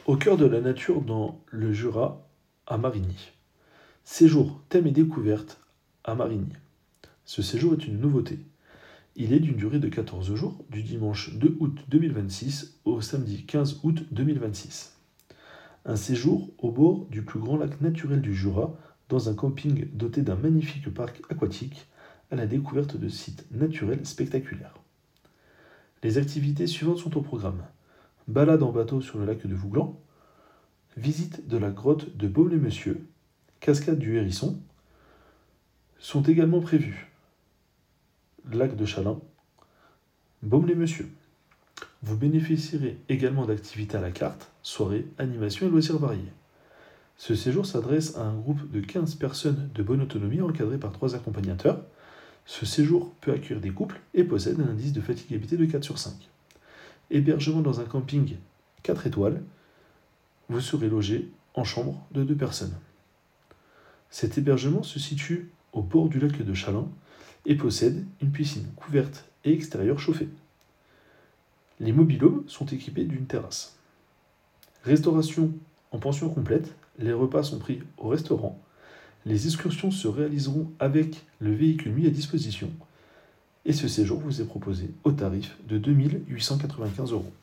Au cœur de la nature dans le Jura, à Marigny. Séjour, thème et découverte à Marigny. Ce séjour est une nouveauté. Il est d'une durée de 14 jours, du dimanche 2 août 2026 au samedi 15 août 2026. Un séjour au bord du plus grand lac naturel du Jura, dans un camping doté d'un magnifique parc aquatique, à la découverte de sites naturels spectaculaires. Les activités suivantes sont au programme. Balade en bateau sur le lac de Vouglan, visite de la grotte de Baume-les-Messieurs, cascade du Hérisson, sont également prévus. Lac de Chalin, Baume-les-Messieurs. Vous bénéficierez également d'activités à la carte, soirées, animations et loisirs variés. Ce séjour s'adresse à un groupe de 15 personnes de bonne autonomie encadrées par 3 accompagnateurs. Ce séjour peut accueillir des couples et possède un indice de fatigabilité de 4 sur 5. Hébergement dans un camping 4 étoiles, vous serez logé en chambre de 2 personnes. Cet hébergement se situe au bord du lac de Chalin et possède une piscine couverte et extérieure chauffée. Les mobil-homes sont équipés d'une terrasse. Restauration en pension complète, les repas sont pris au restaurant. Les excursions se réaliseront avec le véhicule mis à disposition et ce séjour vous est proposé au tarif de 2 895 €.